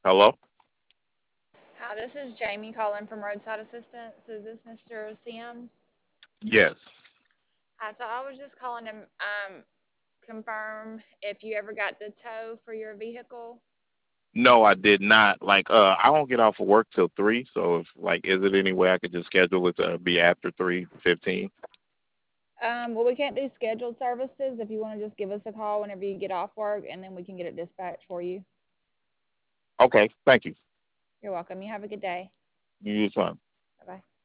Hello? Hi, this is Jamie calling from Roadside Assistance. Is this Mr. Sims? Yes. Hi, so I was just calling to confirm if you ever got the tow for your vehicle. No, I did not. Like, I don't get off of work till 3, so if, like, is it any way I could just schedule it to be after 3:15? Well, we can't do scheduled services. If you want to just give us a call whenever you get off work, and then we can get it dispatched for you. Okay, thank you. You're welcome. You have a good day. You use fine. Bye bye.